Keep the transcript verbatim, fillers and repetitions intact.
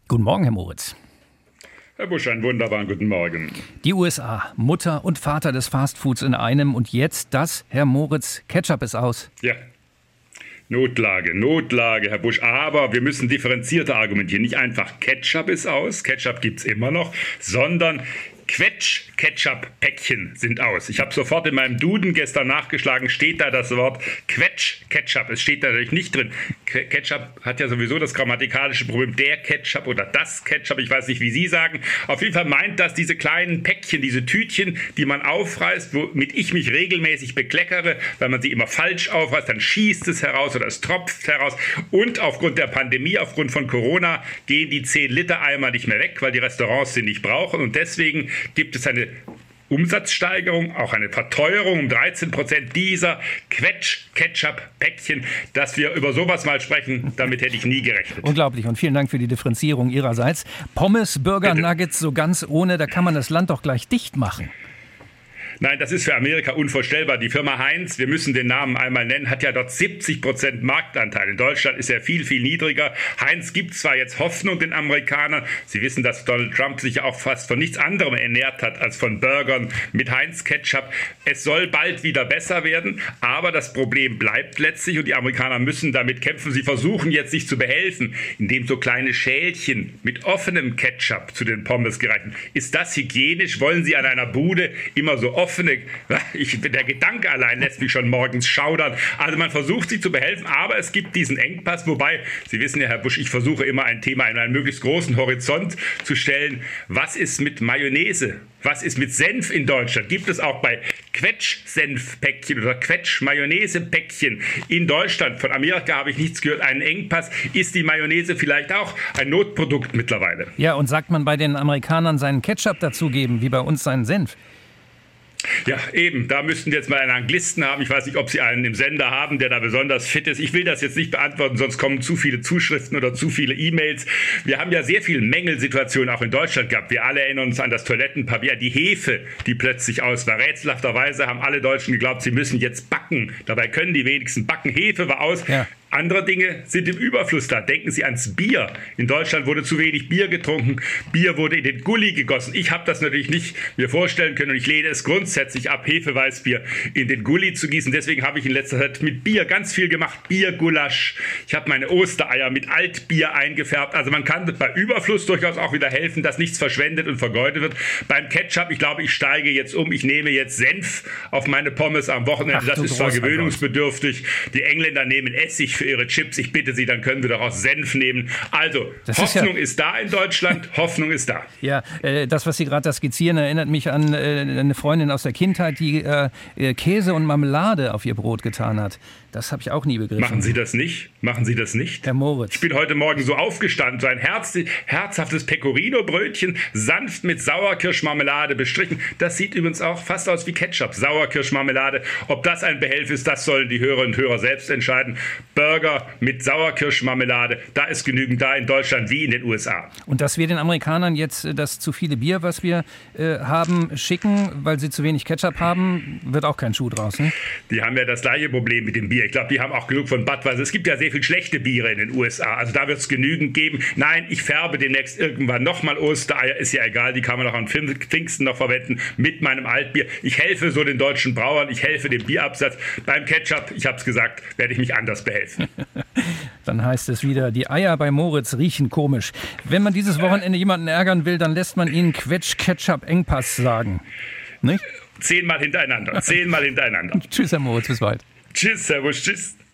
Guten Morgen, Herr Moritz. Herr Busch, einen wunderbaren guten Morgen. Die U S A, Mutter und Vater des Fastfoods in einem. Und jetzt das, Herr Moritz, Ketchup ist aus. Ja, Notlage, Notlage, Herr Busch. Aber wir müssen differenzierter argumentieren. Nicht einfach Ketchup ist aus, Ketchup gibt's immer noch, sondern Quetsch-Ketchup-Päckchen sind aus. Ich habe sofort in meinem Duden gestern nachgeschlagen, steht da das Wort Quetsch-Ketchup. Es steht da natürlich nicht drin. Ketchup hat ja sowieso das grammatikalische Problem, der Ketchup oder das Ketchup. Ich weiß nicht, wie Sie sagen. Auf jeden Fall meint das diese kleinen Päckchen, diese Tütchen, die man aufreißt, womit ich mich regelmäßig bekleckere, weil man sie immer falsch aufreißt, dann schießt es heraus oder es tropft heraus. Und aufgrund der Pandemie, aufgrund von Corona, gehen die zehn Liter Eimer nicht mehr weg, weil die Restaurants sie nicht brauchen. Und deswegen gibt es eine Umsatzsteigerung, auch eine Verteuerung um dreizehn Prozent dieser Quetsch-Ketchup-Päckchen. Dass wir über sowas mal sprechen, damit hätte ich nie gerechnet. Unglaublich und vielen Dank für die Differenzierung Ihrerseits. Pommes, Burger, Bitte. Nuggets so ganz ohne, da kann man das Land doch gleich dicht machen. Nein, das ist für Amerika unvorstellbar. Die Firma Heinz, wir müssen den Namen einmal nennen, hat ja dort siebzig Prozent Marktanteil. In Deutschland ist er viel, viel niedriger. Heinz gibt zwar jetzt Hoffnung den Amerikanern. Sie wissen, dass Donald Trump sich ja auch fast von nichts anderem ernährt hat als von Burgern mit Heinz-Ketchup. Es soll bald wieder besser werden, aber das Problem bleibt letztlich und die Amerikaner müssen damit kämpfen. Sie versuchen jetzt sich zu behelfen, indem so kleine Schälchen mit offenem Ketchup zu den Pommes gereicht werden. Ist das hygienisch? Wollen Sie an einer Bude immer so offen Offene, ich, der Gedanke allein lässt mich schon morgens schaudern. Also man versucht sich zu behelfen, aber es gibt diesen Engpass, wobei, Sie wissen ja, Herr Busch, ich versuche immer ein Thema in einen möglichst großen Horizont zu stellen. Was ist mit Mayonnaise? Was ist mit Senf in Deutschland? Gibt es auch bei Quetsch-Senf-Päckchen oder Quetsch-Mayonnaise-Päckchen in Deutschland? Von Amerika habe ich nichts gehört. Einen Engpass. Ist die Mayonnaise vielleicht auch ein Notprodukt mittlerweile? Ja, und sagt man bei den Amerikanern seinen Ketchup dazugeben, wie bei uns seinen Senf? Ja, eben. Da müssten wir jetzt mal einen Anglisten haben. Ich weiß nicht, ob Sie einen im Sender haben, der da besonders fit ist. Ich will das jetzt nicht beantworten, sonst kommen zu viele Zuschriften oder zu viele E-Mails. Wir haben ja sehr viele Mängelsituationen auch in Deutschland gehabt. Wir alle erinnern uns an das Toilettenpapier, die Hefe, die plötzlich aus war. Rätselhafterweise haben alle Deutschen geglaubt, sie müssen jetzt backen. Dabei können die wenigsten backen. Hefe war aus. Ja. Andere Dinge sind im Überfluss da. Denken Sie ans Bier. In Deutschland wurde zu wenig Bier getrunken. Bier wurde in den Gully gegossen. Ich habe das natürlich nicht mir vorstellen können und ich lehne es grundsätzlich ab, Hefeweißbier in den Gully zu gießen. Deswegen habe ich in letzter Zeit mit Bier ganz viel gemacht. Biergulasch. Ich habe meine Ostereier mit Altbier eingefärbt. Also man kann bei Überfluss durchaus auch wieder helfen, dass nichts verschwendet und vergeudet wird. Beim Ketchup, ich glaube, ich steige jetzt um. Ich nehme jetzt Senf auf meine Pommes am Wochenende. Ach, das ist zwar gewöhnungsbedürftig. Die Engländer nehmen Essig für ihre Chips. Ich bitte Sie, dann können wir doch auch Senf nehmen. Also, das Hoffnung ist, ja ist da in Deutschland. Hoffnung ist da. Ja, äh, das, was Sie gerade da skizzieren, erinnert mich an äh, eine Freundin aus der Kindheit, die äh, Käse und Marmelade auf ihr Brot getan hat. Das habe ich auch nie begriffen. Machen Sie das nicht? Machen Sie das nicht? Herr Moritz. Ich bin heute Morgen so aufgestanden, so ein herz, herzhaftes Pecorino-Brötchen, sanft mit Sauerkirschmarmelade bestrichen. Das sieht übrigens auch fast aus wie Ketchup. Sauerkirschmarmelade. Ob das ein Behelf ist, das sollen die Hörerinnen und Hörer selbst entscheiden. Burger mit Sauerkirschmarmelade, da ist genügend da in Deutschland wie in den U S A. Und dass wir den Amerikanern jetzt das zu viele Bier, was wir äh, haben, schicken, weil sie zu wenig Ketchup haben, wird auch kein Schuh draus, ne? Die haben ja das gleiche Problem mit dem Bier. Ich glaube, die haben auch genug von Budweiser. Es gibt ja sehr viel schlechte Biere in den U S A. Also da wird es genügend geben. Nein, ich färbe demnächst irgendwann nochmal Ostereier. Ist ja egal, die kann man auch an Pfingsten noch verwenden mit meinem Altbier. Ich helfe so den deutschen Brauern, ich helfe dem Bierabsatz. Beim Ketchup, ich habe es gesagt, werde ich mich anders behelfen. Dann heißt es wieder, die Eier bei Moritz riechen komisch. Wenn man dieses Wochenende jemanden ärgern will, dann lässt man ihn Quetsch-Ketchup-Engpass sagen. Nicht? Zehnmal hintereinander. Zehnmal hintereinander. Tschüss, Herr Moritz, bis bald. Tschüss, Servus, tschüss.